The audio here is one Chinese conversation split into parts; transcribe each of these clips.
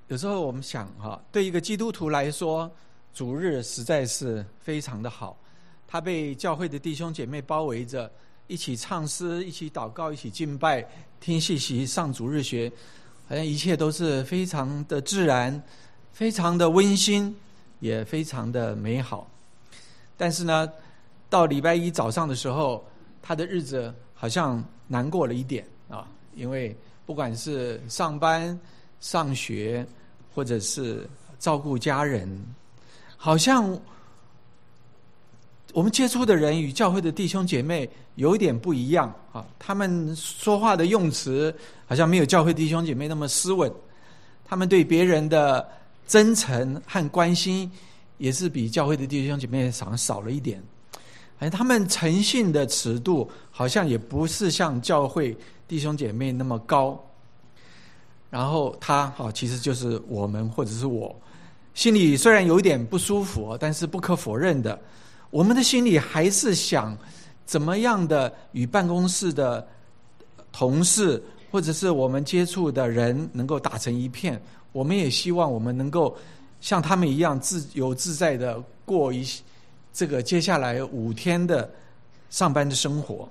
有时候我们想对一个基督徒来说，主日实在是非常的好，他被教会的弟兄姐妹包围着，一起唱诗，一起祷告，一起敬拜，听信息，上主日学，好像一切都是非常的自然，非常的温馨，也非常的美好。但是呢，到礼拜一早上的时候，他的日子好像难过了一点啊，因为不管是上班、上学，或者是照顾家人，好像我们接触的人与教会的弟兄姐妹有一点不一样啊。他们说话的用词好像没有教会弟兄姐妹那么斯文，他们对别人的真诚和关心也是比教会的弟兄姐妹少了一点。他们诚信的尺度好像也不是像教会弟兄姐妹那么高。然后他其实就是我们或者是我，心里虽然有一点不舒服，但是不可否认的，我们的心里还是想怎么样的与办公室的同事或者是我们接触的人能够打成一片。我们也希望我们能够像他们一样自由自在的过这个接下来5天的上班的生活。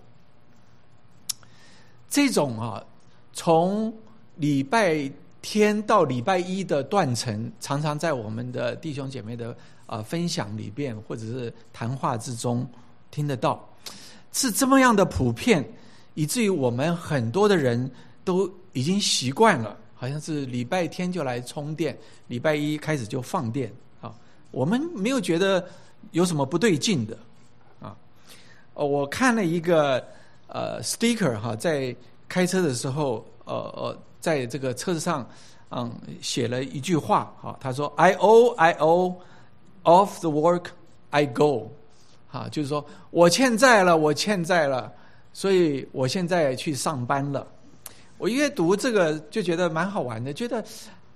这种从礼拜天到礼拜一的断层，常常在我们的弟兄姐妹的分享里边或者是谈话之中听得到，是这么样的普遍，以至于我们很多的人都已经习惯了，好像是礼拜天就来充电，礼拜一开始就放电啊。我们没有觉得有什么不对劲的啊。我看了一个sticker 在开车的时候在这个车子上写了一句话他说 I owe of the work I go， 就是说我欠债了，所以我现在去上班了。我阅读这个就觉得蛮好玩的，觉得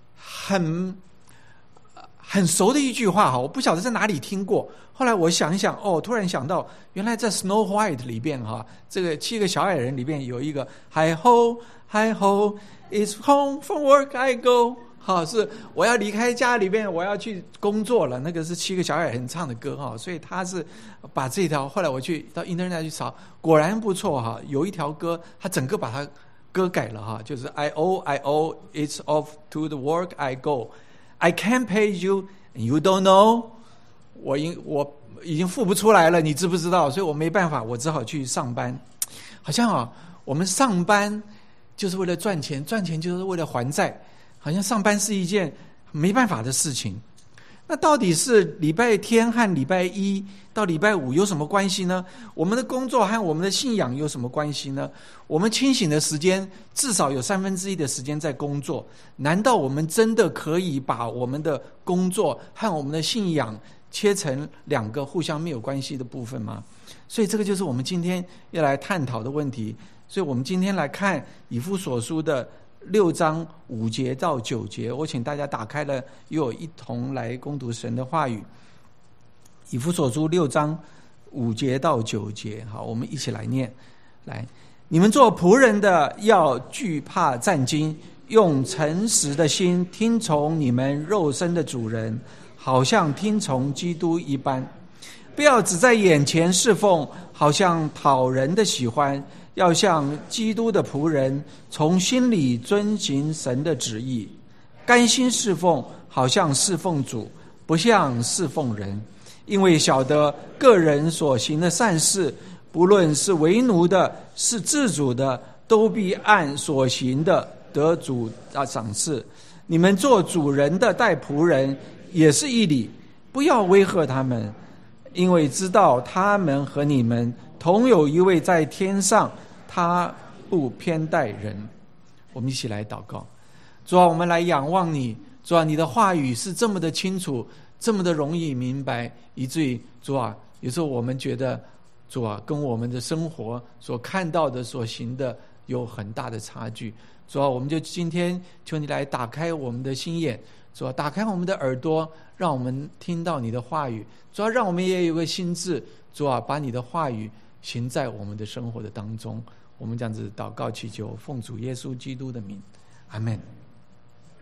很熟的一句话我不晓得在哪里听过。后来我想一想突然想到原来在 Snow White 里边这个7个小矮人里边有一个 Hi ho Hi ho It's home from work I go， 是我要离开家里边，我要去工作了。那个是7个小矮人唱的歌所以他是把这条，后来我去到 internet 去查，果然不错有一条歌他整个把它歌改了就是 I owe It's off to the work I go I can't pay you and you don't know， 我已经付不出来了，你知不知道？所以我没办法，我只好去上班。好像我们上班就是为了赚钱，赚钱就是为了还债，好像上班是一件没办法的事情。那到底是礼拜天和礼拜一到礼拜五有什么关系呢？我们的工作和我们的信仰有什么关系呢？我们清醒的时间至少有1/3的时间在工作，难道我们真的可以把我们的工作和我们的信仰切成2个互相没有关系的部分吗？所以这个就是我们今天要来探讨的问题。所以我们今天来看以弗所书的6章5节到9节，我请大家打开了，与我一同来攻读神的话语。以弗所书6章5节到9节，好，我们一起来念。来，你们做仆人的要惧怕战兢，用诚实的心听从你们肉身的主人，好像听从基督一般。不要只在眼前侍奉，好像讨人的喜欢，要像基督的仆人，从心里遵行神的旨意，甘心侍奉，好像侍奉主，不像侍奉人。因为晓得个人所行的善事，不论是为奴的，是自主的，都必按所行的得主赏赐。你们做主人的待仆人也是一理，不要威吓他们，因为知道他们和你们同有一位在天上，他不偏待人。我们一起来祷告。主啊，我们来仰望你。主啊，你的话语是这么的清楚，这么的容易明白，以至于主啊，有时候我们觉得主啊，跟我们的生活所看到的所行的有很大的差距。主啊，我们就今天求你来打开我们的心眼，主啊，打开我们的耳朵，让我们听到你的话语。主啊，让我们也有个心志，主啊，把你的话语行在我们的生活的当中。我们这样子祷告祈求，奉主耶稣基督的名，阿们。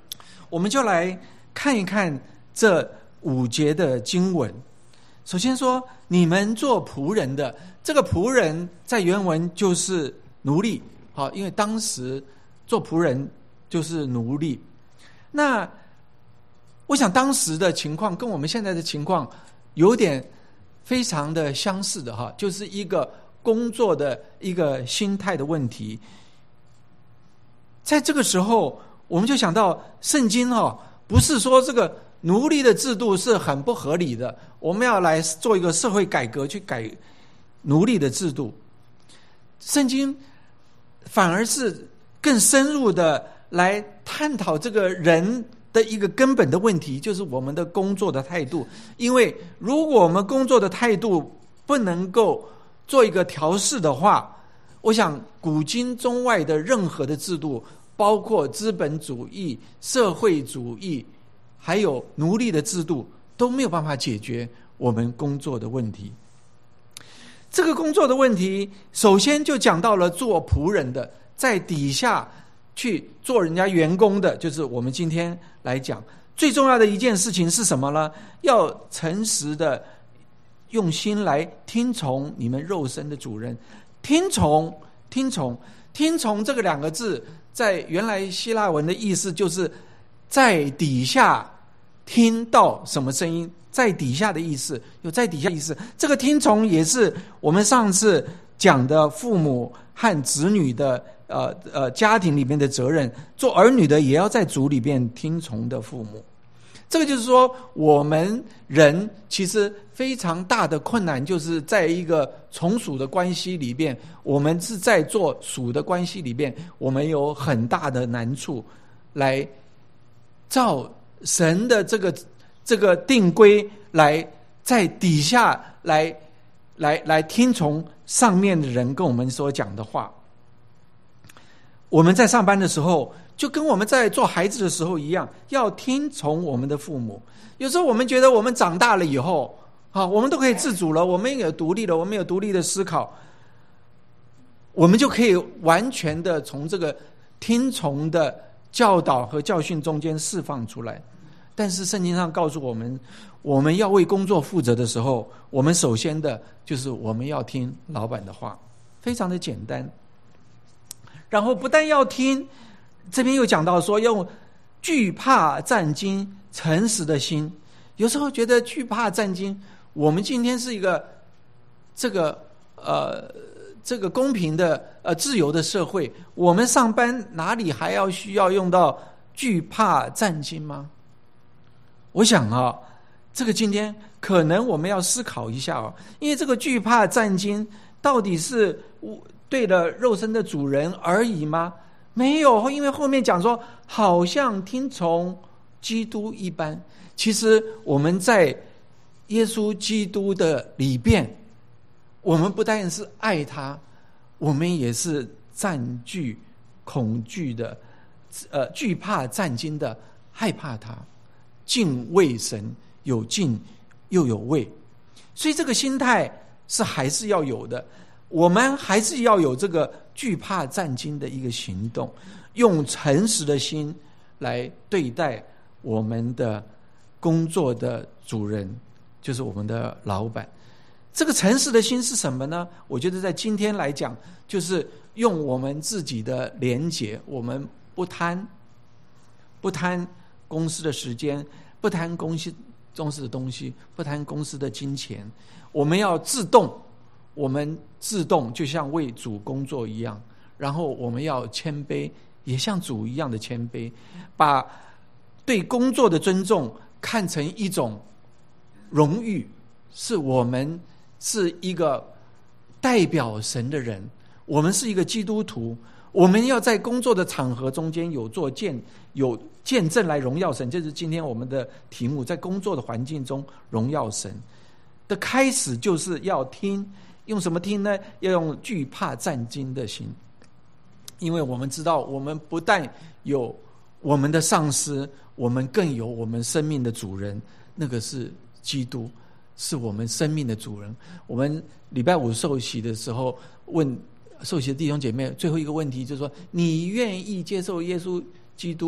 我们就来看一看这5节的经文。首先说，你们做仆人的，这个仆人在原文就是奴隶，好，因为当时做仆人就是奴隶。那我想当时的情况跟我们现在的情况有点非常的相似的哈，就是一个工作的一个心态的问题。在这个时候，我们就想到圣经不是说这个奴隶的制度是很不合理的，我们要来做一个社会改革去改奴隶的制度。圣经反而是更深入的来探讨这个人的一个根本的问题，就是我们的工作的态度。因为如果我们工作的态度不能够做一个调试的话，我想古今中外的任何的制度，包括资本主义、社会主义还有奴隶的制度，都没有办法解决我们工作的问题。这个工作的问题首先就讲到了做仆人的，在底下去做人家员工的，就是我们今天来讲最重要的一件事情是什么呢？要诚实的用心来听从你们肉身的主人。听从这个2个字在原来希腊文的意思就是在底下听到什么声音，在底下的意思，有在底下意思。这个听从也是我们上次讲的父母和子女的家庭里面的责任，做儿女的也要在主里面听从的父母。这个就是说，我们人其实非常大的困难，就是在一个从属的关系里边，我们是在做属的关系里边，我们有很大的难处，来照神的这个定规，来在底下来听从上面的人跟我们所讲的话。我们在上班的时候，就跟我们在做孩子的时候一样，要听从我们的父母。有时候我们觉得我们长大了以后，我们都可以自主了，我们有独立了，我们有独立的思考，我们就可以完全的从这个听从的教导和教训中间释放出来。但是圣经上告诉我们，我们要为工作负责的时候，我们首先的就是我们要听老板的话，非常的简单。然后不但要听，这边又讲到说用惧怕战兢诚实的心。有时候觉得惧怕战兢，我们今天是一个这个公平的自由的社会，我们上班哪里还要需要用到惧怕战兢吗？我想这个今天可能我们要思考一下因为这个惧怕战兢到底是对了肉身的主人而已吗？没有，因为后面讲说好像听从基督一般。其实我们在耶稣基督的里边，我们不但是爱他，我们也是占据恐惧的惧怕战兢的害怕他，敬畏神，有敬又有畏。所以这个心态是还是要有的，我们还是要有这个惧怕战兢的一个行动，用诚实的心来对待我们的工作的主人，就是我们的老板。这个诚实的心是什么呢？我觉得在今天来讲，就是用我们自己的廉洁，我们不贪公司的时间，不贪公司的东西，不贪公司的金钱，我们要自动就像为主工作一样，然后我们要谦卑，也像主一样的谦卑，把对工作的尊重看成一种荣誉，是我们是一个代表神的人，我们是一个基督徒，我们要在工作的场合中间有见证来荣耀神。这是今天我们的题目，在工作的环境中荣耀神的开始，就是要听。用什么听呢？要用惧怕战兢的心。因为我们知道，我们不但有我们的上司，我们更有我们生命的主人，那个是基督，是我们生命的主人。我们礼拜5受洗的时候，问受洗的弟兄姐妹最后一个问题，就是说你愿意接受耶稣基督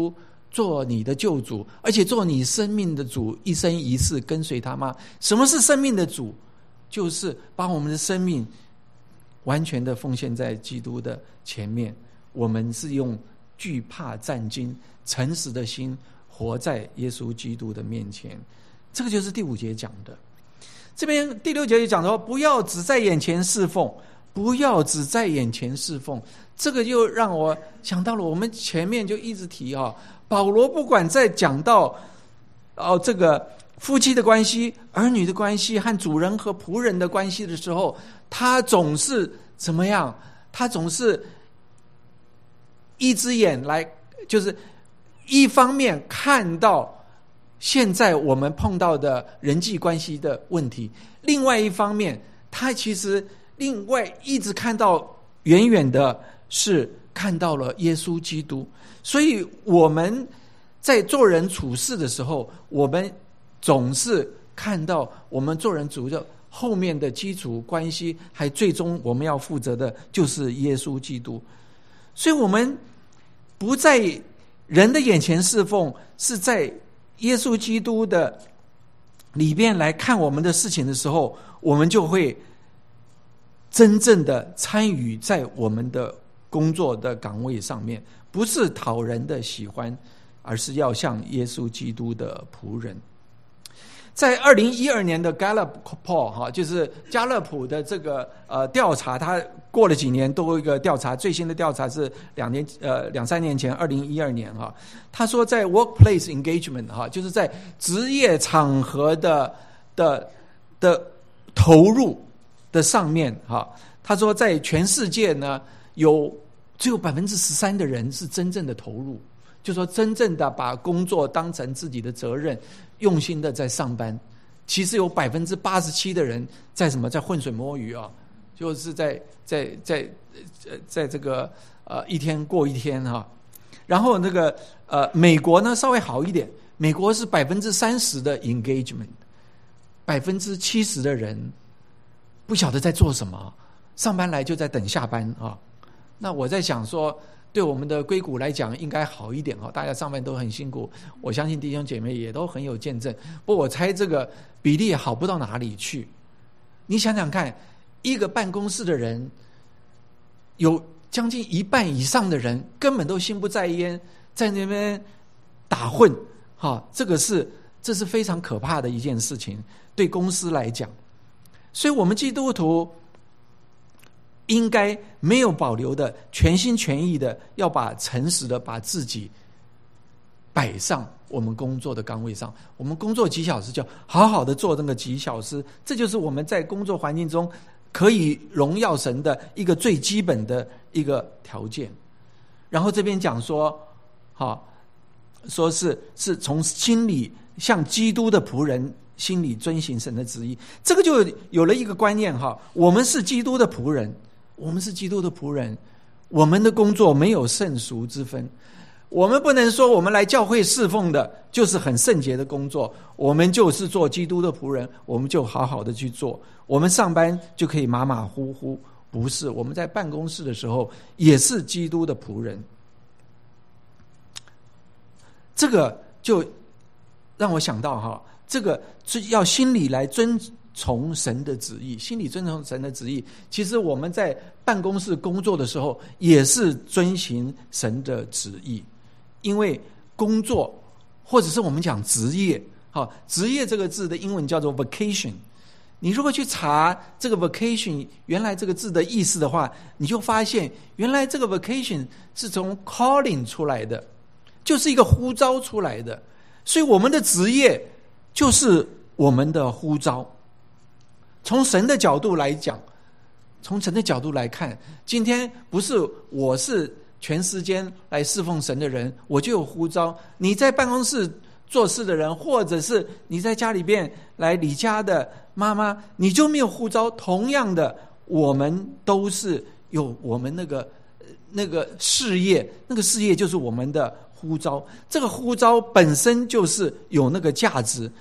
做你的救主，而且做你生命的主，一生一世跟随他吗？什么是生命的主？就是把我们的生命完全的奉献在基督的前面，我们是用惧怕战兢诚实的心活在耶稣基督的面前。这个就是第5节讲的。这边第6节就讲说，不要只在眼前侍奉，不要只在眼前侍奉。这个就让我想到了我们前面就一直提保罗不管在讲到这个夫妻的关系、儿女的关系和主人和仆人的关系的时候，他总是怎么样？他总是一只眼来，就是一方面看到现在我们碰到的人际关系的问题，另外一方面他其实另外一直看到远远的是看到了耶稣基督。所以我们在做人处事的时候，我们总是看到我们做人处事后面的基础关系，还最终我们要负责的就是耶稣基督。所以我们不在人的眼前侍奉，是在耶稣基督的里边来看我们的事情的时候，我们就会真正的参与在我们的工作的岗位上面，不是讨人的喜欢，而是要像耶稣基督的仆人。在2012年的 Gallup Poll 就是加勒普的这个调查，他过了几年都有一个调查，最新的调查是2-3年前2012年他说在 workplace engagement 就是在职业场合的投入的上面他说在全世界呢只有13%的人是真正的投入，就说真正的把工作当成自己的责任，用心的在上班。其实有87%的人在在浑水摸鱼就是在这个一天过一天然后那个美国呢稍微好一点，美国是30%的 engagement，70% 的人不晓得在做什么，上班来就在等下班那我在想说，对我们的硅谷来讲应该好一点大家上班都很辛苦，我相信弟兄姐妹也都很有见证。不过我猜这个比例也好不到哪里去。你想想看，一个办公室的人有将近一半以上的人根本都心不在焉，在那边打混这是非常可怕的一件事情，对公司来讲。所以我们基督徒应该没有保留的全心全意的要诚实的把自己摆上我们工作的岗位上。我们工作几小时就好好的做那个几小时，这就是我们在工作环境中可以荣耀神的一个最基本的一个条件。然后这边讲说说是从心里像基督的仆人心里遵行神的旨意。这个就有了一个观念我们是基督的仆人，我们是基督的仆人，我们的工作没有圣俗之分。我们不能说我们来教会侍奉的就是很圣洁的工作，我们就是做基督的仆人，我们就好好的去做，我们上班就可以马马虎虎。不是，我们在办公室的时候也是基督的仆人。这个就让我想到这个要心里来遵从神的旨意，心里遵从神的旨意。其实我们在办公室工作的时候也是遵行神的旨意，因为工作或者是我们讲职业职业这个字的英文叫做 vocation。 你如果去查这个 vocation 原来这个字的意思的话，你就发现原来这个 vocation 是从 calling 出来的，就是一个呼召出来的。所以我们的职业就是我们的呼召。从神的角度来讲，从神的角度来看，今天不是我是全时间来侍奉神的人我就有呼召，你在办公室做事的人，或者是你在家里边来理家的妈妈，你就没有呼召。同样的，我们都是有我们那个事业，那个事业就是我们的呼召。这个呼召本身就是有那个价值，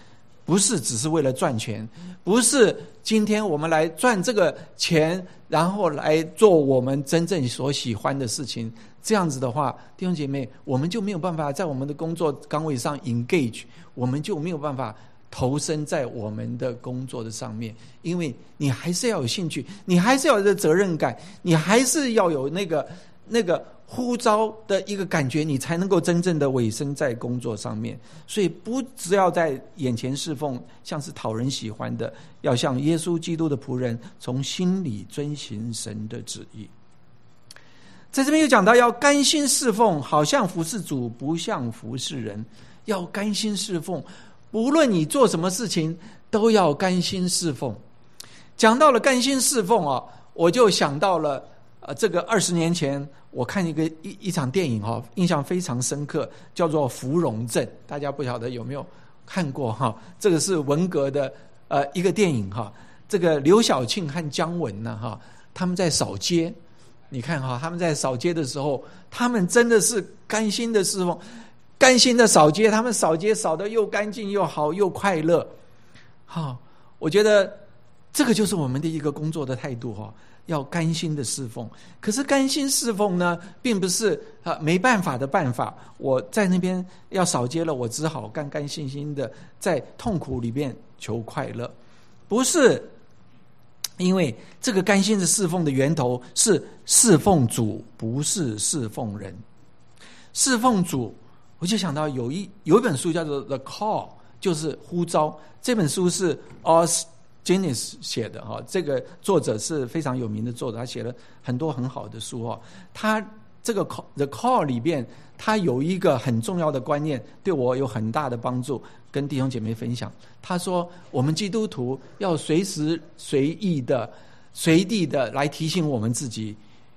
不是只是为了赚钱，不是今天我们来赚这个钱，然后来做我们真正所喜欢的事情。这样子的话，弟兄姐妹，我们就没有办法在我们的工作岗位上 engage， 我们就没有办法投身在我们的工作的上面。因为你还是要有兴趣，你还是要有这责任感，你还是要有那个呼召的一个感觉，你才能够真正的委身在工作上面。所以不只要在眼前侍奉，像是讨人喜欢的，要像耶稣基督的仆人，从心里遵行神的旨意。在这边又讲到要甘心侍奉，好像服侍主，不像服侍人。要甘心侍奉，无论你做什么事情都要甘心侍奉。讲到了甘心侍奉啊，我就想到了这个20年前我看一场电影哈，印象非常深刻，叫做《芙蓉镇》，大家不晓得有没有看过哈？这个是文革的一个电影哈。这个刘晓庆和姜文呢哈，他们在扫街。你看哈，他们在扫街的时候，他们真的是甘心的侍奉，甘心的扫街，他们扫街扫得又干净又好又快乐。好，我觉得这个就是我们的一个工作的态度哈，要甘心的侍奉。可是甘心侍奉呢，并不是没办法的办法。我在那边要扫街了，我只好甘甘心心的在痛苦里面求快乐，不是。因为这个甘心的侍奉的源头是侍奉主，不是侍奉人。侍奉主，我就想到有一本书叫做《The Call》，就是呼召。这本书是 Os Guinness 写的哈，这个作者是非常有名的作者，他写了很多很好的书哦。他这个 The Call 里边，他有一个很重要的观念，对我有很大的帮助，跟弟兄姐妹分享。他说，我们基督徒要随时随地的来提醒我们自己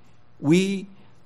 ，We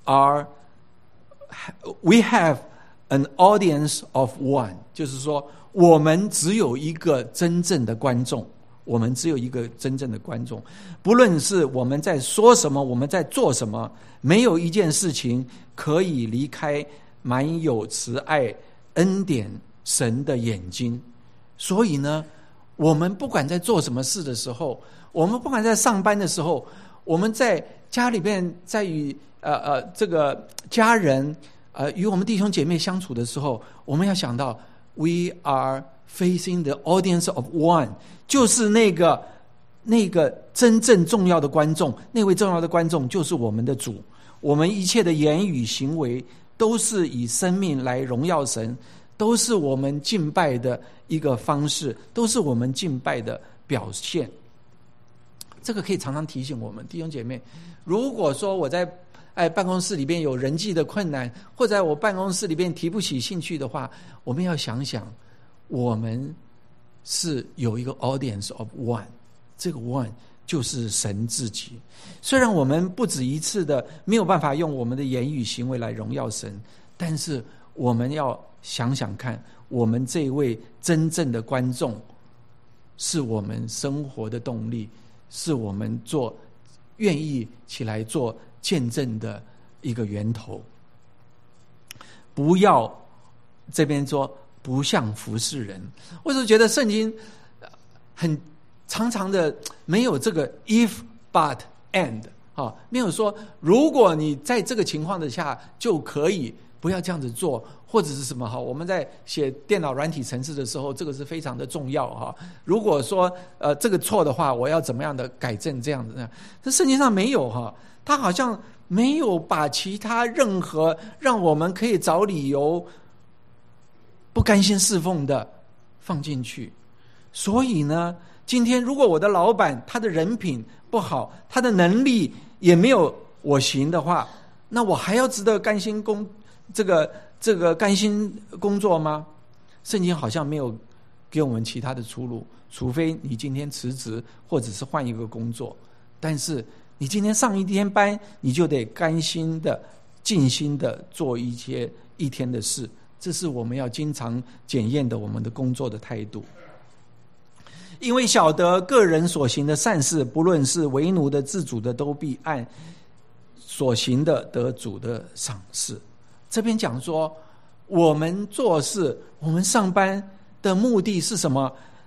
have an audience of one， 就是说，我们只有一个真正的观众。我们只有一个真正的观众，不论是我们在说什么，我们在做什么，没有一件事情可以离开满有慈爱恩典神的眼睛。所以呢，我们不管在做什么事的时候，我们不管在上班的时候，我们在家里边，在与这个家人与我们弟兄姐妹相处的时候，我们要想到 We are facing the audience of one， 就是那个真正重要的观众，那位重要的观众就是我们的主。我们一切的言语行为都是以生命来荣耀神，都是我们敬拜的一个方式，都是我们敬拜的表现。这个可以常常提醒我们弟兄姐妹，如果说我在办公室里边有人际的困难，或者在我办公室里边提不起兴趣的话，我们要想想，我们是有一个 audience of one， 这个 one 就是神自己。虽然我们不止一次的没有办法用我们的言语行为来荣耀神，但是我们要想想看，我们这位真正的观众是我们生活的动力，是我们愿意起来做见证的一个源头。不要这边说不像服侍人，我是觉得圣经很常常的没有这个 if but and， 没有说如果你在这个情况的下就可以不要这样子做，或者是什么。我们在写电脑软体程式的时候，这个是非常的重要。如果说这个错的话，我要怎么样的改正，这样子。这圣经上没有他好像没有把其他任何让我们可以找理由不甘心侍奉的放进去。所以呢，今天如果我的老板他的人品不好，他的能力也没有我行的话，那我还要值得甘心这个甘心工作吗？圣经好像没有给我们其他的出路，除非你今天辞职或者是换一个工作。但是你今天上一天班，你就得甘心的尽心的做一天的事，这是我们要经常检验的我们的工作的态度。因为晓得个人所行的善事，不论是为奴的自主的，都必按所行的得主的赏赐。这边讲说，我们做事，我们上班的目的是什么？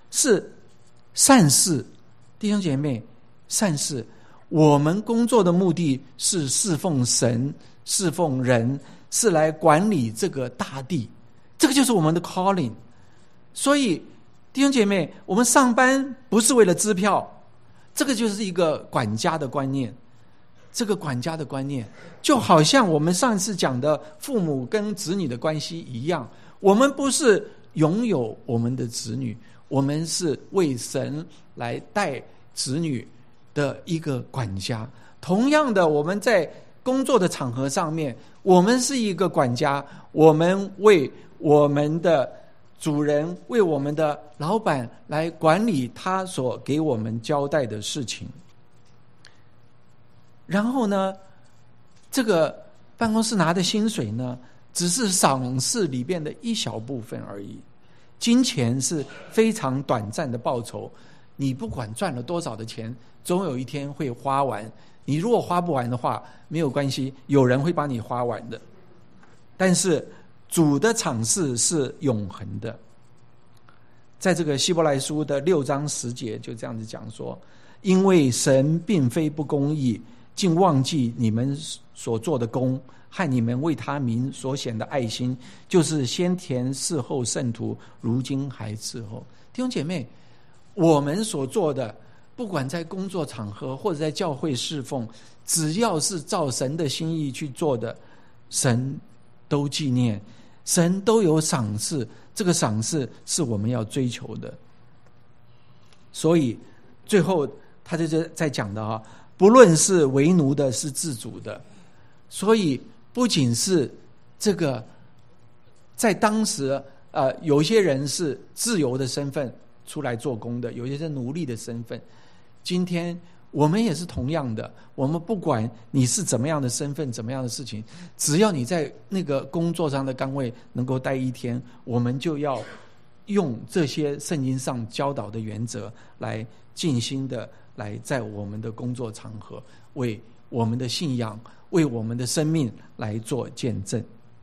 是善事。弟兄姐妹，善事，我们工作的目的是侍奉神，侍奉人，是来管理这个大地，这个就是我们的 calling。 所以弟兄姐妹，我们上班不是为了支票，这个就是一个管家的观念。这个管家的观念就好像我们上一次讲的父母跟子女的关系一样，我们不是拥有我们的子女，我们是为神来带子女的一个管家。同样的，我们在工作的场合上面，我们是一个管家，我们为我们的主人，为我们的老板来管理他所给我们交代的事情。然后呢，这个办公室拿的薪水呢，只是赏识里边的一小部分而已。金钱是非常短暂的报酬，你不管赚了多少的钱，总有一天会花完。你如果花不完的话，没有关系，有人会帮你花完的。但是主的赏识是永恒的。在这个希伯来书的6章10节就这样子讲说，因为神并非不公义，竟忘记你们所做的功和你们为他名所显的爱心，就是先前伺候圣徒，如今还伺候。弟兄姐妹，我们所做的，不管在工作场合或者在教会侍奉，只要是照神的心意去做的，神都纪念，神都有赏赐，这个赏赐是我们要追求的。所以最后他就在讲的啊，不论是为奴的，是自主的。所以不仅是这个，在当时有些人是自由的身份出来做工的，有些是奴隶的身份。今天我们也是同样的，我们不管你是怎么样的身份，怎么样的事情，只要你在那个工作上的岗位能够待一天，我们就要用这些圣经上教导的原则来尽心的来在我们的工作场合为我们的信仰，为我们的生命来做见证。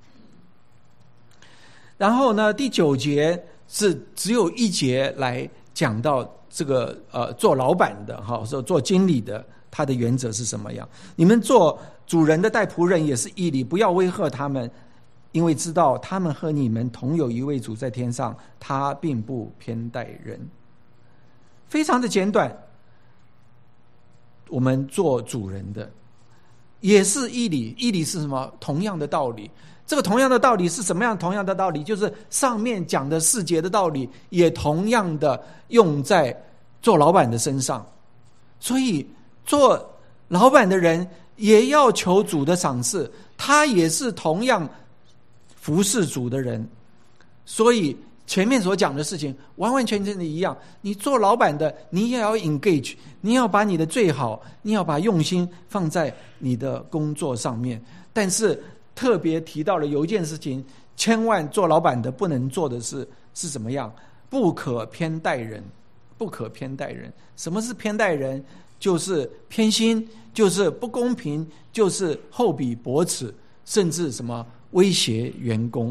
然后呢，第9节是只有一节来讲到这个做老板的哈，说做经理的，他的原则是什么样？你们做主人的带仆人也是义理，不要威吓他们，因为知道他们和你们同有一位主在天上，他并不偏待人。非常的简短。我们做主人的也是义理，义理是什么？同样的道理。这个同样的道理是什么样？同样的道理就是上面讲的4节的道理，也同样的用在做老板的身上。所以做老板的人也要求主的赏赐，他也是同样服侍主的人。所以前面所讲的事情完完全全的一样，你做老板的，你也要 engage， 你要把你的最好，你要把用心放在你的工作上面。但是特别提到了有一件事情，千万做老板的不能做的是怎么样？不可偏待人，不可偏待人。什么是偏待人？就是偏心，就是不公平，就是厚比薄齿，甚至什么威胁员工。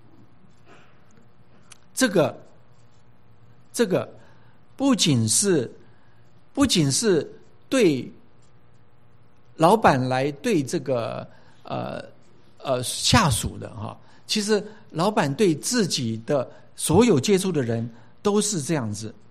这个不仅是对老板来对这个下属的哈，其实老板对自己的所有接触的人都是这样子。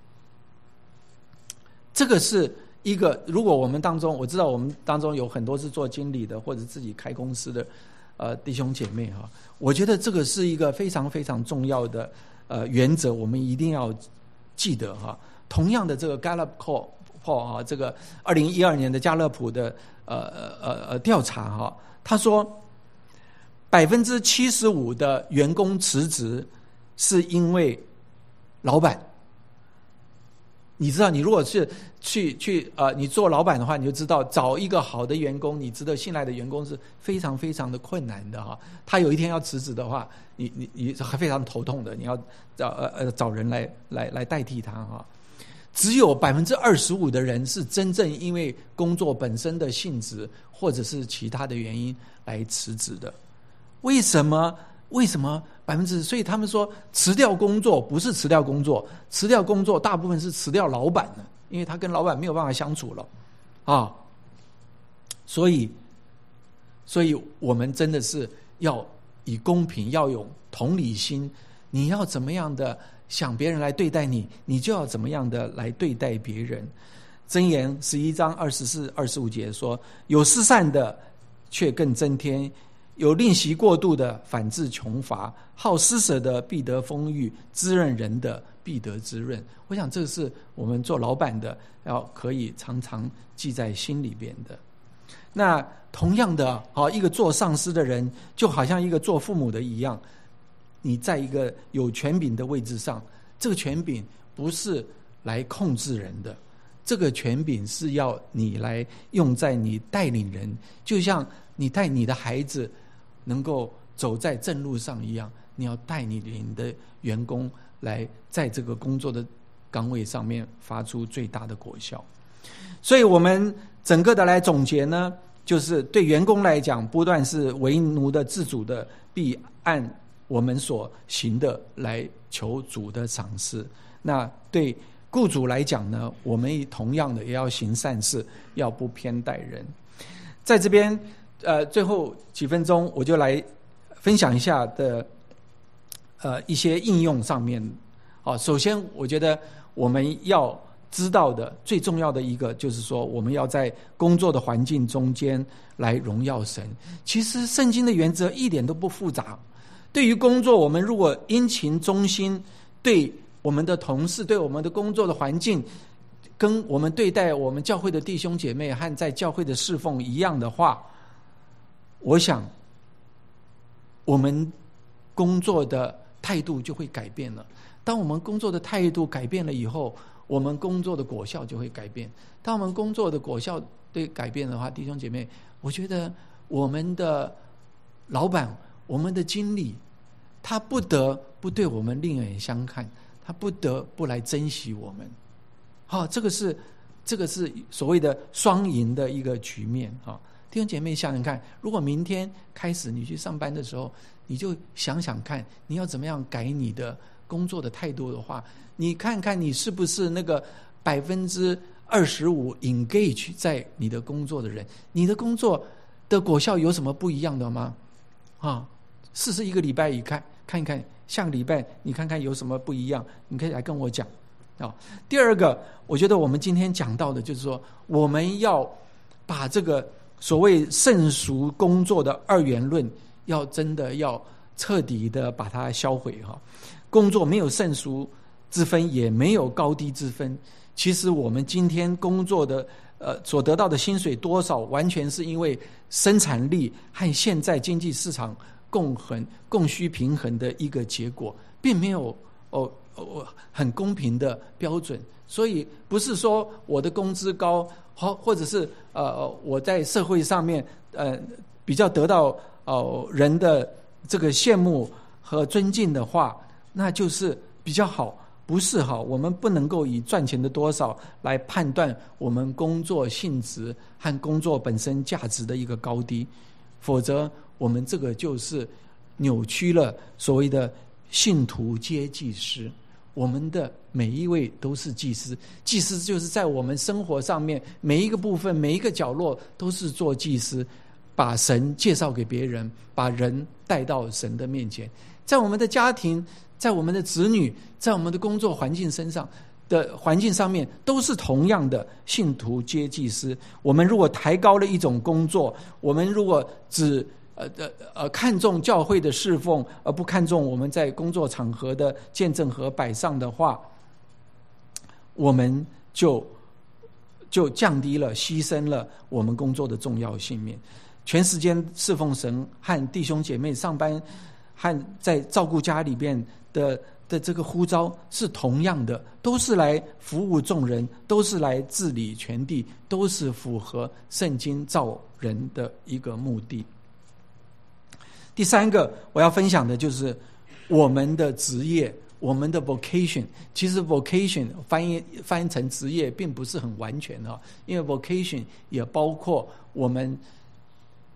这个是一个，如果我们当中，我知道我们当中有很多是做经理的或者自己开公司的弟兄姐妹哈，我觉得这个是一个非常非常重要的原则，我们一定要记得哈。同样的，这个 Gallup Poll 哈，这个2012年的加勒普的调查哈，他说75%的员工辞职是因为老板。你知道，你如果是你做老板的话，你就知道找一个好的员工，你值得信赖的员工是非常非常的困难的哈。他有一天要辞职的话，你还非常头痛的，你要找人来代替他哈。只有25%的人是真正因为工作本身的性质或者是其他的原因来辞职的。为什么为什么所以他们说辞掉工作不是辞掉工作，辞掉工作大部分是辞掉老板了，因为他跟老板没有办法相处了啊。所以我们真的是要以公平，要有同理心，你要怎么样的想别人来对待你，你就要怎么样的来对待别人。箴言11章24、25节说，有施善的却更增添，有吝惜过度的反致穷乏，好施舍的必得丰裕，滋润人的必得滋润。我想这是我们做老板的要可以常常记在心里边的。那同样的，一个做上司的人就好像一个做父母的一样，你在一个有权柄的位置上，这个权柄不是来控制人的，这个权柄是要你来用在你带领人，就像你带你的孩子能够走在正路上一样，你要带你的员工来在这个工作的岗位上面发出最大的果效。所以我们整个的来总结呢，就是对员工来讲，不断是为奴的自主的，必按我们所行的来求主的赏赐。那对雇主来讲呢，我们同样的也要行善事，要不偏待人。在这边最后几分钟我就来分享一下的一些应用上面。首先我觉得我们要知道的最重要的一个就是说，我们要在工作的环境中间来荣耀神。其实圣经的原则一点都不复杂，对于工作，我们如果殷勤忠心，对我们的同事，对我们的工作的环境，跟我们对待我们教会的弟兄姐妹和在教会的侍奉一样的话，我想我们工作的态度就会改变了。当我们工作的态度改变了以后，我们工作的果效就会改变。当我们工作的果效对改变的话，弟兄姐妹，我觉得我们的老板，我们的经理，他不得不对我们另眼相看，他不得不来珍惜我们。这个是所谓的双赢的一个局面。弟兄姐妹想想看，如果明天开始你去上班的时候，你就想想看，你要怎么样改你的工作的态度的话，你看看你是不是那个25% engage 在你的工作的人，你的工作的果效有什么不一样的吗？试试一个礼拜看一看，下个礼拜你看看有什么不一样，你可以来跟我讲。第二个，我觉得我们今天讲到的就是说，我们要把这个所谓圣俗工作的二元论，要真的要彻底的把它销毁。工作没有圣俗之分，也没有高低之分。其实我们今天工作的所得到的薪水多少，完全是因为生产力和现在经济市场供需平衡的一个结果，并没有很公平的标准。所以不是说我的工资高，或者是我在社会上面比较得到人的这个羡慕和尊敬的话，那就是比较好。不是好，我们不能够以赚钱的多少来判断我们工作性质和工作本身价值的一个高低，否则我们这个就是扭曲了所谓的信徒皆祭司。我们的每一位都是祭司，祭司就是在我们生活上面每一个部分每一个角落都是做祭司，把神介绍给别人，把人带到神的面前。在我们的家庭，在我们的子女，在我们的工作环境上面，都是同样的信徒皆祭司。我们如果抬高了一种工作，我们如果只看重教会的侍奉，而不看重我们在工作场合的见证和摆上的话，我们就降低了牺牲了我们工作的重要性面。全时间侍奉神和弟兄姐妹上班和在照顾家里边的这个呼召是同样的，都是来服务众人，都是来治理全地，都是符合圣经造人的一个目的。第三个我要分享的就是我们的职业，我们的 vocation。 其实 vocation 翻译成职业并不是很完全，因为 vocation 也包括我们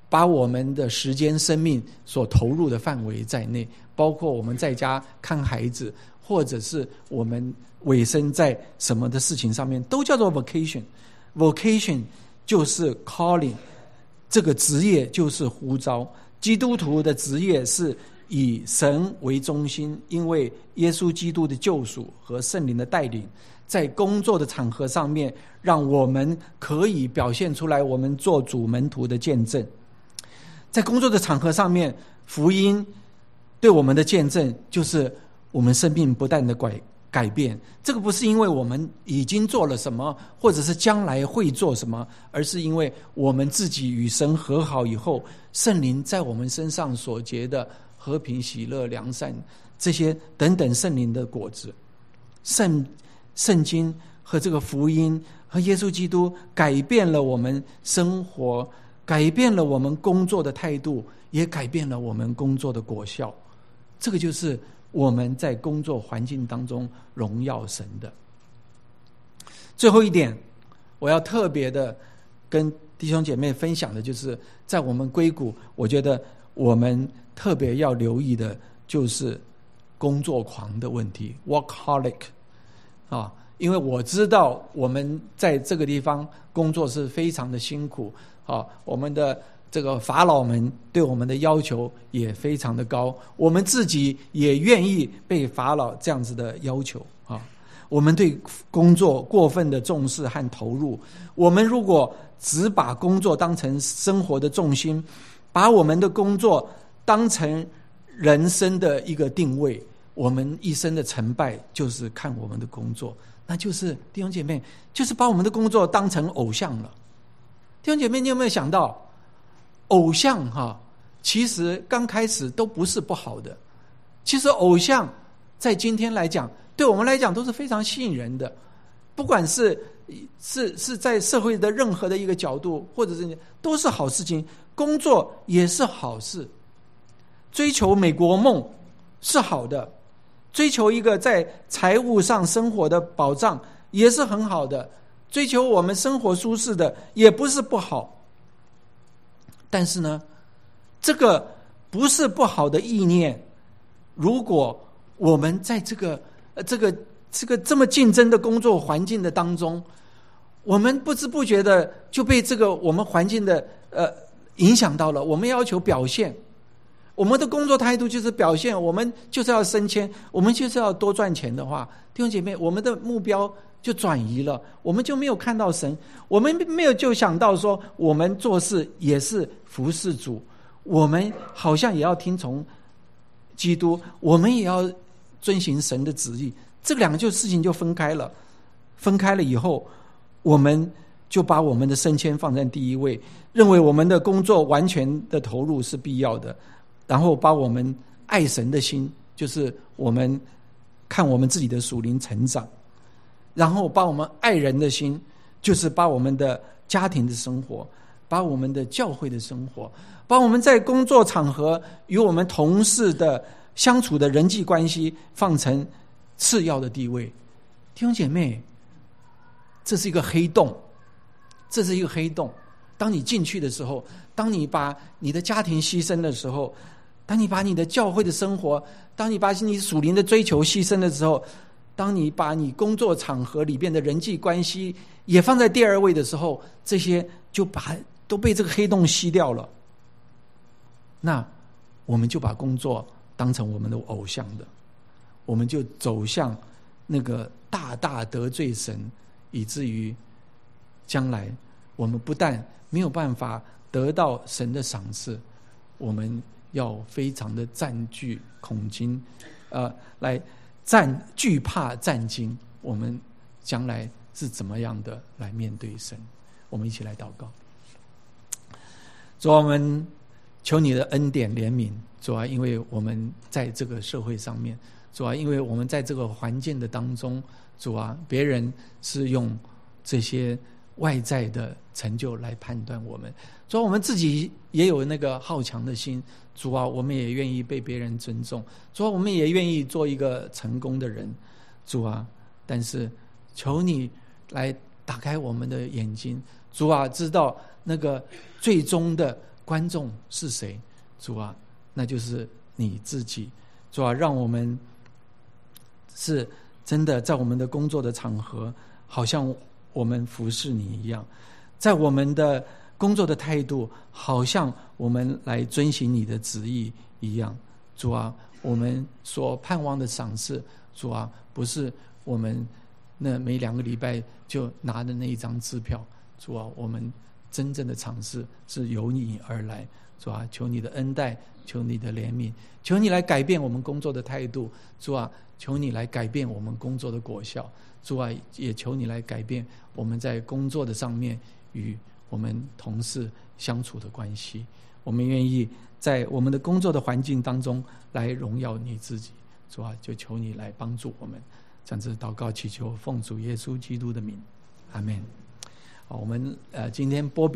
把我们的时间、生命所投入的范围在内，包括我们在家看孩子，或者是我们委身在什么的事情上面，都叫做 vocation。vocation 就是 calling， 这个职业就是呼召。基督徒的职业是以神为中心，因为耶稣基督的救赎和圣灵的带领，在工作的场合上面，让我们可以表现出来我们做主门徒的见证。在工作的场合上面，福音对我们的见证就是我们生命不断的改变。这个不是因为我们已经做了什么，或者是将来会做什么，而是因为我们自己与神和好以后，圣灵在我们身上所结的和平、喜乐、良善，这些等等圣灵的果子。圣经和这个福音和耶稣基督改变了我们生活，改变了我们工作的态度，也改变了我们工作的果效。这个就是我们在工作环境当中荣耀神的。最后一点，我要特别的跟弟兄姐妹分享的，就是在我们硅谷，我觉得我们特别要留意的就是工作狂的问题 workaholic 啊，因为我知道我们在这个地方工作是非常的辛苦啊，我们的这个法老们对我们的要求也非常的高，我们自己也愿意被法老这样子的要求啊。我们对工作过分的重视和投入，我们如果只把工作当成生活的重心，把我们的工作当成人生的一个定位，我们一生的成败就是看我们的工作，那就是弟兄姐妹，就是把我们的工作当成偶像了。弟兄姐妹，你有没有想到，偶像其实刚开始都不是不好的。其实偶像在今天来讲，对我们来讲都是非常吸引人的，不管是在社会的任何的一个角度，或者是都是好事情。工作也是好事，追求美国梦是好的，追求一个在财务上生活的保障也是很好的，追求我们生活舒适的也不是不好。但是呢，这个不是不好的意念，如果我们在这个这么竞争的工作环境的当中，我们不知不觉的就被这个我们环境的影响到了，我们要求表现，我们的工作态度就是表现，我们就是要升迁，我们就是要多赚钱的话，弟兄姐妹，我们的目标就转移了，我们就没有看到神，我们没有就想到说，我们做事也是服侍主，我们好像也要听从基督，我们也要遵行神的旨意，这两个事情就分开了。分开了以后，我们就把我们的升迁放在第一位，认为我们的工作完全的投入是必要的，然后把我们爱神的心，就是我们看我们自己的属灵成长，然后把我们爱人的心，就是把我们的家庭的生活，把我们的教会的生活，把我们在工作场合与我们同事的相处的人际关系放成次要的地位。弟兄姐妹，这是一个黑洞，这是一个黑洞。当你进去的时候，当你把你的家庭牺牲的时候，当你把你的教会的生活，当你把你属灵的追求牺牲的时候，当你把你工作场合里边的人际关系也放在第二位的时候，这些都被这个黑洞吸掉了。那我们就把工作当成我们的偶像的，我们就走向那个大大得罪神，以至于将来我们不但没有办法得到神的赏赐，我们要非常的战惧恐惊，来惧怕战惊，我们将来是怎么样的来面对神？我们一起来祷告。主啊，我们求你的恩典怜悯，主啊，因为我们在这个社会上面，主啊，因为我们在这个环境的当中，主啊，别人是用这些外在的成就来判断我们，主啊，我们自己也有那个好强的心，主啊，我们也愿意被别人尊重，主啊，我们也愿意做一个成功的人，主啊，但是求你来打开我们的眼睛，主啊，知道那个最终的观众是谁？主啊，那就是你自己。主啊，让我们是真的在我们的工作的场合，好像我们服侍你一样，在我们的工作的态度，好像我们来遵行你的旨意一样。主啊，我们所盼望的赏赐，主啊，不是我们那每2个礼拜就拿的那一张支票。主啊，我们真正的赏赐是由你而来。主啊，求你的恩待，求你的怜悯，求你来改变我们工作的态度。主啊，求你来改变我们工作的果效。主啊，也求你来改变我们在工作的上面与我们同事相处的关系。我们愿意在我们的工作的环境当中来荣耀你自己。主啊，就求你来帮助我们。这样子祷告祈求，奉主耶稣基督的名，阿们。好，我们今天播